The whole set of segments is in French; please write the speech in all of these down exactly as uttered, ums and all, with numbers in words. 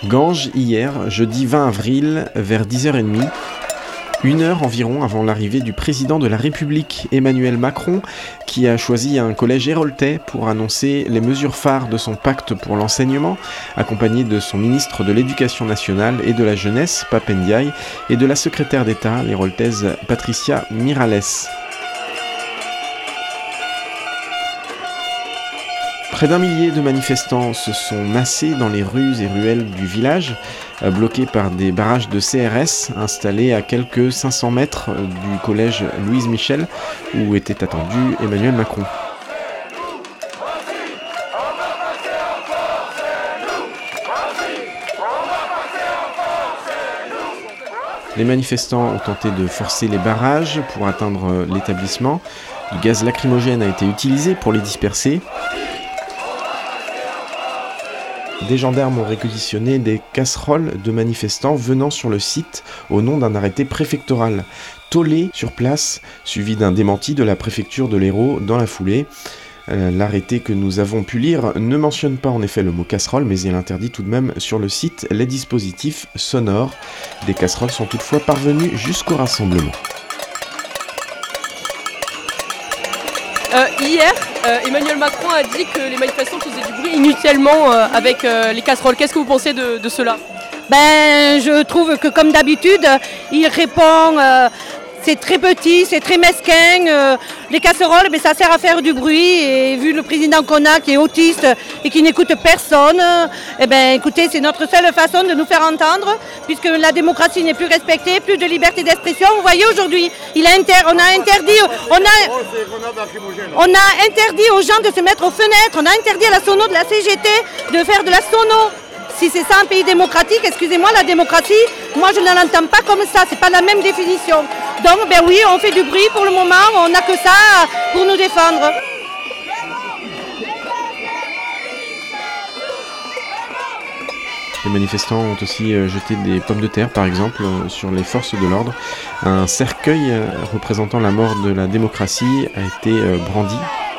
Ganges, hier, jeudi vingt avril, vers dix heures trente, une heure environ avant l'arrivée du président de la République, Emmanuel Macron, qui a choisi un collège héroltais pour annoncer les mesures phares de son pacte pour l'enseignement, accompagné de son ministre de l'Éducation nationale et de la jeunesse, Pape Ndiaye, et de la secrétaire d'État, l'héroltaise Patricia Miralles. Près d'un millier de manifestants se sont massés dans les rues et ruelles du village, bloqués par des barrages de C R S installés à quelques cinq cents mètres du collège Louise Michel, où était attendu Emmanuel Macron. Les manifestants ont tenté de forcer les barrages pour atteindre l'établissement. Du gaz lacrymogène a été utilisé pour les disperser. Des gendarmes ont réquisitionné des casseroles de manifestants venant sur le site au nom d'un arrêté préfectoral. Tollé sur place, suivi d'un démenti de la préfecture de l'Hérault dans la foulée. Euh, l'arrêté que nous avons pu lire ne mentionne pas en effet le mot casserole, mais il interdit tout de même sur le site les dispositifs sonores. Des casseroles sont toutefois parvenues jusqu'au rassemblement. Euh, hier, euh, Emmanuel Macron a dit que les manifestants faisaient du bruit inutilement euh, avec euh, les casseroles. Qu'est-ce que vous pensez de, de cela ? Ben, je trouve que comme d'habitude, il répond euh, c'est très petit, c'est très mesquin. Euh, les casseroles, ben, ça sert à faire du bruit. Et vu le président qu'on a qui est autiste et qui n'écoute personne, eh ben, écoutez, c'est notre seule façon de nous faire entendre, puisque la démocratie n'est plus respectée, plus de liberté d'expression. Vous voyez aujourd'hui, il a inter- on a interdit, on a, on a interdit aux gens de se mettre aux fenêtres. On a interdit à la sono de la C G T de faire de la sono. Si c'est ça un pays démocratique, excusez-moi, la démocratie, moi je ne l'entends pas comme ça, c'est pas la même définition. Donc ben oui, on fait du bruit pour le moment, on n'a que ça pour nous défendre. Les manifestants ont aussi jeté des pommes de terre, par exemple, sur les forces de l'ordre. Un cercueil représentant la mort de la démocratie a été brandi.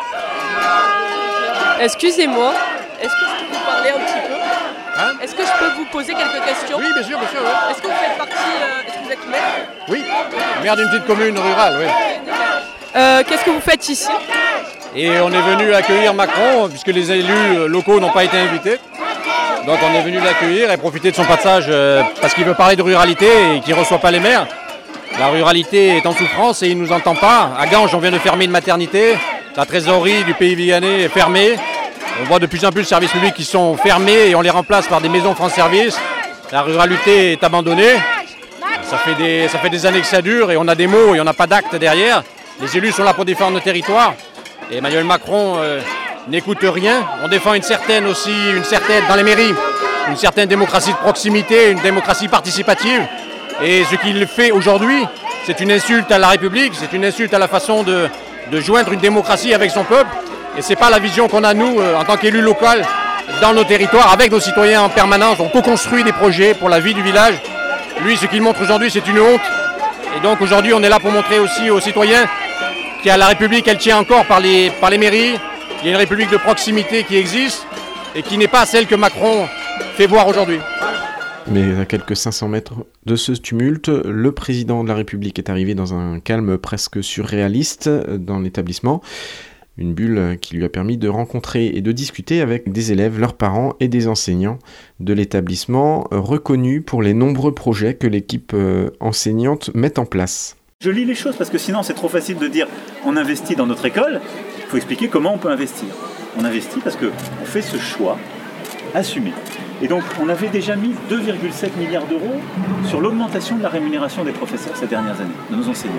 Excusez-moi, est-ce que je peux vous parler un petit peu ? Hein ? Est-ce que je peux vous poser quelques questions ? Oui, bien sûr, bien sûr. Oui. Est-ce que vous faites partie, euh, est-ce que vous êtes maire ? Oui, maire d'une petite commune rurale, oui. Euh, qu'est-ce que vous faites ici ? Et on est venu accueillir Macron, puisque les élus locaux n'ont pas été invités. Donc on est venu l'accueillir et profiter de son passage, euh, parce qu'il veut parler de ruralité et qu'il ne reçoit pas les maires. La ruralité est en souffrance et il ne nous entend pas. À Ganges, on vient de fermer une maternité. La trésorerie du pays viganais est fermée. On voit de plus en plus de services publics qui sont fermés et on les remplace par des maisons France Service. La ruralité est abandonnée. Ça fait des, ça fait des années que ça dure et on a des mots et on n'a pas d'actes derrière. Les élus sont là pour défendre nos territoires. Et Emmanuel Macron euh, n'écoute rien. On défend une certaine aussi, une certaine, dans les mairies, une certaine démocratie de proximité, une démocratie participative. Et ce qu'il fait aujourd'hui, c'est une insulte à la République, c'est une insulte à la façon de, de joindre une démocratie avec son peuple. Et ce n'est pas la vision qu'on a, nous, euh, en tant qu'élus locaux, dans nos territoires, avec nos citoyens en permanence. On co-construit des projets pour la vie du village. Lui, ce qu'il montre aujourd'hui, c'est une honte. Et donc aujourd'hui, on est là pour montrer aussi aux citoyens qu'il y a la République, elle tient encore par les, par les mairies. Il y a une République de proximité qui existe et qui n'est pas celle que Macron fait voir aujourd'hui. Mais à quelques cinq cents mètres de ce tumulte, le président de la République est arrivé dans un calme presque surréaliste dans l'établissement. Une bulle qui lui a permis de rencontrer et de discuter avec des élèves, leurs parents et des enseignants de l'établissement, reconnus pour les nombreux projets que l'équipe enseignante met en place. Je lis les choses parce que sinon c'est trop facile de dire on investit dans notre école. Il faut expliquer comment on peut investir. On investit parce qu'on fait ce choix assumé. Et donc on avait déjà mis deux virgule sept milliards d'euros sur l'augmentation de la rémunération des professeurs ces dernières années, de nos enseignants.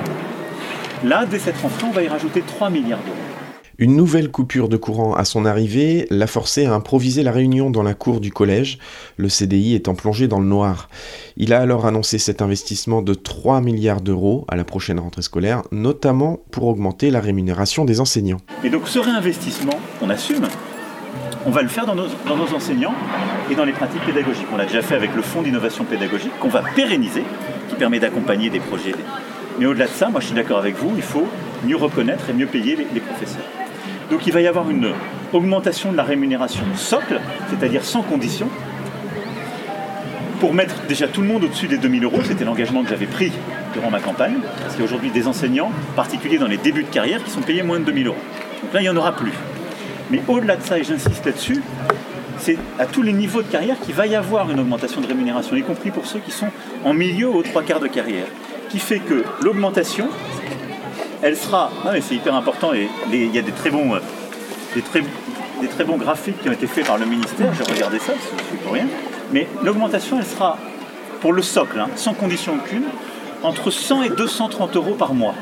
Là, dès cette rentrée, on va y rajouter trois milliards d'euros. Une nouvelle coupure de courant à son arrivée l'a forcé à improviser la réunion dans la cour du collège, le C D I étant plongé dans le noir. Il a alors annoncé cet investissement de trois milliards d'euros à la prochaine rentrée scolaire, notamment pour augmenter la rémunération des enseignants. Et donc ce réinvestissement, on assume, on va le faire dans nos, dans nos enseignants et dans les pratiques pédagogiques. On l'a déjà fait avec le fonds d'innovation pédagogique qu'on va pérenniser, qui permet d'accompagner des projets. Mais au-delà de ça, moi je suis d'accord avec vous, il faut mieux reconnaître et mieux payer les, les professeurs. Donc il va y avoir une augmentation de la rémunération socle, c'est-à-dire sans condition, pour mettre déjà tout le monde au-dessus des deux mille euros, c'était l'engagement que j'avais pris durant ma campagne, parce qu'il y a aujourd'hui des enseignants, en particulier dans les débuts de carrière, qui sont payés moins de deux mille euros. Donc là, il n'y en aura plus. Mais au-delà de ça, et j'insiste là-dessus, c'est à tous les niveaux de carrière qu'il va y avoir une augmentation de rémunération, y compris pour ceux qui sont en milieu ou aux trois quarts de carrière, qui fait que l'augmentation, elle sera... Non mais c'est hyper important, et les, il y a des très, bons, des, très, des très bons graphiques qui ont été faits par le ministère, j'ai regardé ça, je ne suis pour rien, mais l'augmentation, elle sera, pour le socle, hein, sans condition aucune, entre cent et deux cent trente euros par mois,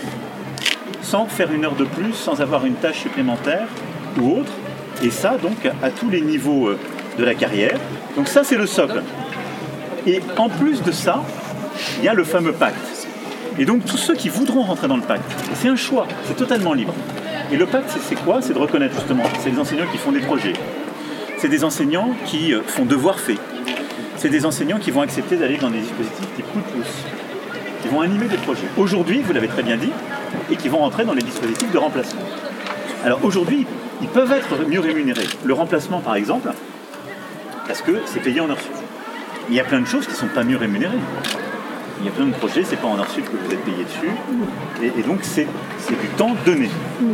sans faire une heure de plus, sans avoir une tâche supplémentaire ou autre. Et ça, donc, à tous les niveaux de la carrière. Donc ça, c'est le socle. Et en plus de ça, il y a le fameux pacte. Et donc, tous ceux qui voudront rentrer dans le pacte, c'est un choix, c'est totalement libre. Et le pacte, c'est, c'est quoi ? C'est de reconnaître, justement, c'est des enseignants qui font des projets. C'est des enseignants qui font devoir fait. C'est des enseignants qui vont accepter d'aller dans des dispositifs type coup de pouce. Qui vont animer des projets. Aujourd'hui, vous l'avez très bien dit, et qui vont rentrer dans les dispositifs de remplacement. Alors aujourd'hui, ils peuvent être mieux rémunérés. Le remplacement, par exemple, parce que c'est payé en heures sup. Il y a plein de choses qui ne sont pas mieux rémunérées. Il y a plein de projets, c'est pas en heures sup que vous êtes payé dessus. Et, et donc, c'est, c'est du temps donné.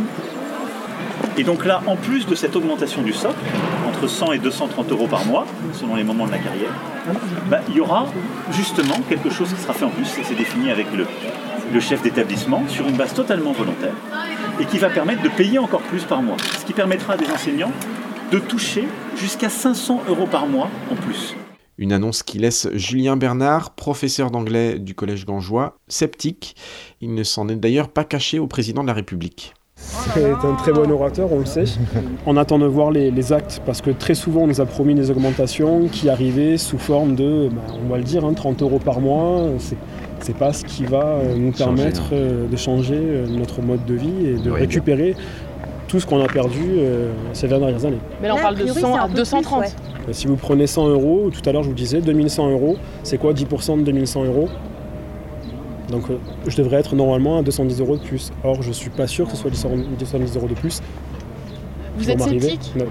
Et donc là, en plus de cette augmentation du socle, entre cent et deux cent trente euros par mois, selon les moments de la carrière, bah, il y aura justement quelque chose qui sera fait en plus, et c'est défini avec le, le chef d'établissement, sur une base totalement volontaire, et qui va permettre de payer encore plus par mois. Ce qui permettra à des enseignants de toucher jusqu'à cinq cents euros par mois en plus. Une annonce qui laisse Julien Bernard, professeur d'anglais du Collège Gangeois, sceptique. Il ne s'en est d'ailleurs pas caché au président de la République. C'est un très bon orateur, on le sait. On attend de voir les, les actes, parce que très souvent on nous a promis des augmentations qui arrivaient sous forme de, bah, on va le dire, hein, trente euros par mois. C'est, c'est pas ce qui va nous permettre changer, euh, de changer notre mode de vie et de oui, récupérer bien. tout ce qu'on a perdu euh, ces dernières années. Mais là on parle de cent à deux cent trente. Plus, ouais. Si vous prenez cent euros, tout à l'heure je vous disais deux mille cent euros, c'est quoi dix pour cent de deux mille cent euros ? Donc euh, je devrais être normalement à deux cent dix euros de plus. Or je ne suis pas sûr que ce soit deux cent dix euros de plus. Vous êtes sceptique ? Non.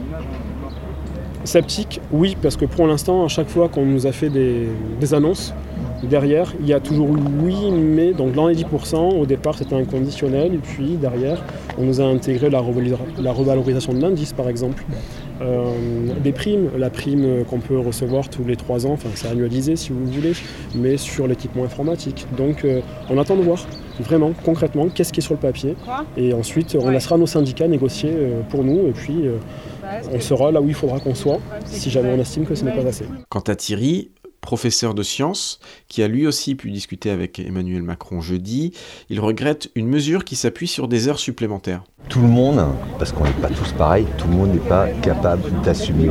Sceptique, oui, parce que pour l'instant, à chaque fois qu'on nous a fait des, des annonces, derrière, il y a toujours oui, mais donc dans les dix pour cent, au départ c'était inconditionnel, et puis derrière, on nous a intégré la, revalisa- la revalorisation de l'indice par exemple. Euh, des primes, la prime qu'on peut recevoir tous les trois ans, enfin c'est annualisé si vous voulez, mais sur l'équipement informatique. Donc euh, on attend de voir vraiment concrètement qu'est-ce qui est sur le papier, et ensuite on laissera nos syndicats négocier euh, pour nous, et puis euh, on sera là où il faudra qu'on soit, si jamais on estime que ce n'est pas assez. Quant à Thierry, professeur de sciences, qui a lui aussi pu discuter avec Emmanuel Macron jeudi, il regrette une mesure qui s'appuie sur des heures supplémentaires. Tout le monde, parce qu'on n'est pas tous pareils, tout le monde n'est pas capable d'assumer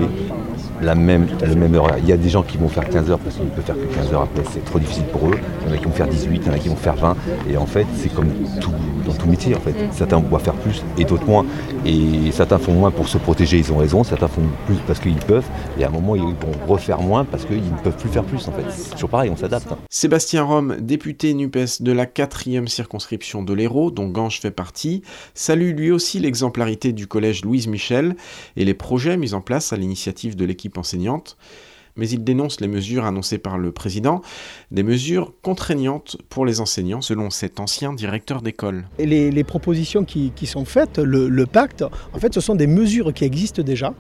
la même, le même horaire. Il y a des gens qui vont faire quinze heures parce qu'ils ne peuvent faire que quinze heures après, c'est trop difficile pour eux. Il y en a qui vont faire dix-huit, il y en a qui vont faire vingt. Et en fait, c'est comme tout, dans tout métier. En fait. Certains vont faire plus et d'autres moins. Et certains font moins pour se protéger, ils ont raison. Certains font plus parce qu'ils peuvent. Et à un moment, ils vont refaire moins parce qu'ils ne peuvent plus faire plus. En fait. C'est toujours pareil, on s'adapte. Sébastien Rome, député NUPES de la quatrième circonscription de l'Hérault, dont Ganges fait partie, salue lui aussi l'exemplarité du collège Louise Michel et les projets mis en place à l'initiative de l'équipe enseignante, mais il dénonce les mesures annoncées par le président, des mesures contraignantes pour les enseignants, selon cet ancien directeur d'école. Et les, les propositions qui, qui sont faites, le, le pacte, en fait, ce sont des mesures qui existent déjà,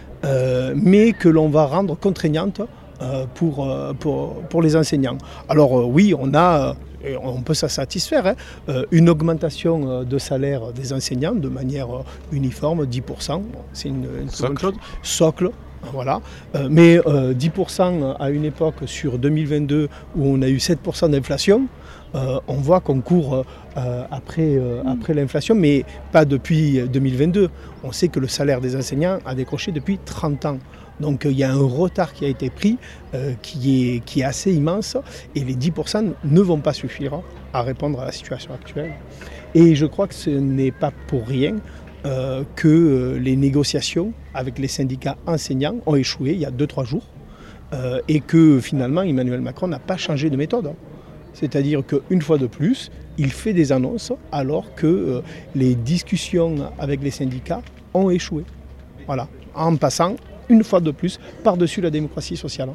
euh, mais que l'on va rendre contraignantes euh, pour, euh, pour, pour les enseignants. Alors euh, oui, on a... Et on peut s'en satisfaire, hein. euh, une augmentation de salaire des enseignants de manière uniforme, dix pour cent, c'est une, une très bonne chose. Socle, voilà. Euh, mais euh, dix pour cent à une époque sur deux mille vingt-deux où on a eu sept pour cent d'inflation, euh, on voit qu'on court euh, après, euh, après l'inflation, mais pas depuis deux mille vingt-deux. On sait que le salaire des enseignants a décroché depuis trente ans. Donc il y a un retard qui a été pris euh, qui, est, qui est assez immense, et les dix pour cent ne vont pas suffire à répondre à la situation actuelle. Et je crois que ce n'est pas pour rien euh, que euh, les négociations avec les syndicats enseignants ont échoué il y a deux trois jours euh, et que finalement Emmanuel Macron n'a pas changé de méthode. C'est-à-dire qu'une fois de plus, il fait des annonces alors que euh, les discussions avec les syndicats ont échoué. Voilà, en passant une fois de plus par-dessus la démocratie sociale.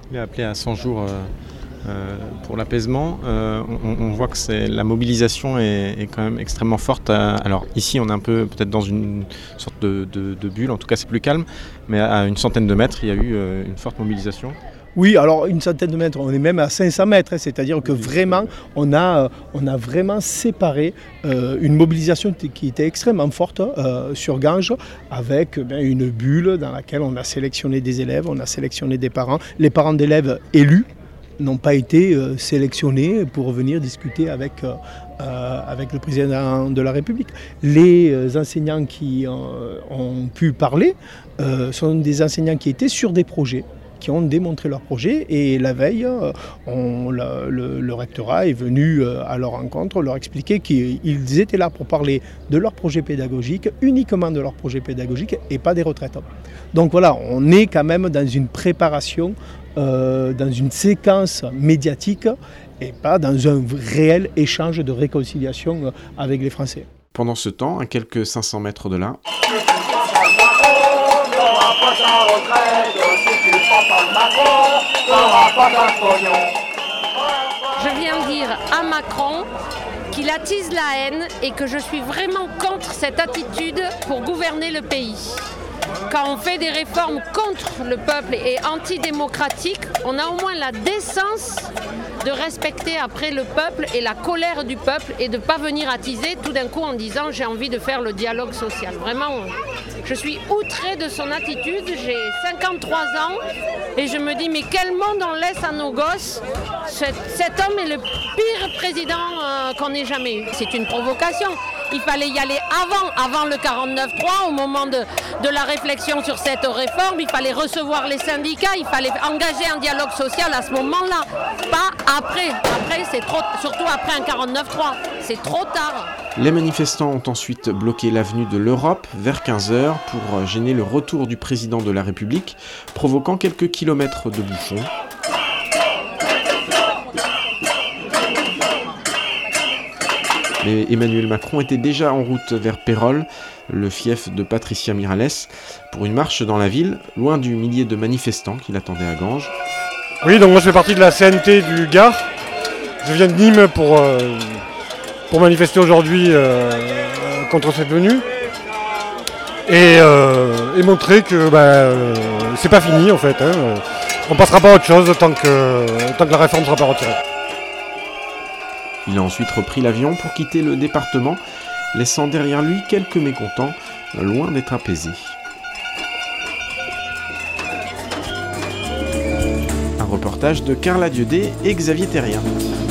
Il est appelé à cent jours euh, euh, pour l'apaisement. Euh, on, on voit que c'est, la mobilisation est, est quand même extrêmement forte. Alors ici, on est un peu peut-être dans une sorte de, de, de bulle, en tout cas c'est plus calme, mais à une centaine de mètres, il y a eu euh, une forte mobilisation. Oui, alors une centaine de mètres, on est même à cinq cents mètres, hein, c'est-à-dire que vraiment, on a, on a vraiment séparé euh, une mobilisation qui était extrêmement forte euh, sur Ganges, avec ben, une bulle dans laquelle on a sélectionné des élèves, on a sélectionné des parents. Les parents d'élèves élus n'ont pas été euh, sélectionnés pour venir discuter avec, euh, avec le président de la République. Les euh, enseignants qui euh, ont pu parler euh, sont des enseignants qui étaient sur des projets, qui ont démontré leur projet, et la veille, on, le, le, le rectorat est venu à leur rencontre leur expliquer qu'ils étaient là pour parler de leur projet pédagogique, uniquement de leur projet pédagogique et pas des retraites. Donc voilà, on est quand même dans une préparation, euh, dans une séquence médiatique et pas dans un réel échange de réconciliation avec les Français. Pendant ce temps, à quelques cinq cents mètres de là, je viens dire à Macron qu'il attise la haine et que je suis vraiment contre cette attitude pour gouverner le pays. Quand on fait des réformes contre le peuple et antidémocratiques, on a au moins la décence de respecter après le peuple et la colère du peuple et de ne pas venir attiser tout d'un coup en disant j'ai envie de faire le dialogue social. Vraiment, je suis outrée de son attitude, j'ai cinquante-trois ans et je me dis mais quel monde on laisse à nos gosses. Cet, cet homme est le pire président euh, qu'on ait jamais eu. C'est une provocation. Il fallait y aller avant, avant le quarante-neuf trois, au moment de, de la réflexion sur cette réforme. Il fallait recevoir les syndicats, il fallait engager un dialogue social à ce moment-là, pas après. Après, c'est trop, surtout après un quarante-neuf trois, c'est trop tard. Les manifestants ont ensuite bloqué l'avenue de l'Europe vers quinze heures pour gêner le retour du président de la République, provoquant quelques kilomètres de bouchons. Mais Emmanuel Macron était déjà en route vers Pérols, le fief de Patricia Miralles, pour une marche dans la ville, loin du millier de manifestants qui l'attendaient à Ganges. Oui, donc moi je fais partie de la C N T du Gard. Je viens de Nîmes pour, euh, pour manifester aujourd'hui euh, contre cette venue. Et, euh, et montrer que bah, euh, c'est pas fini en fait. Hein. On passera pas à autre chose tant que, tant que la réforme ne sera pas retirée. Il a ensuite repris l'avion pour quitter le département, laissant derrière lui quelques mécontents, loin d'être apaisés. Un reportage de Carla Dieudé et Xavier Terrien.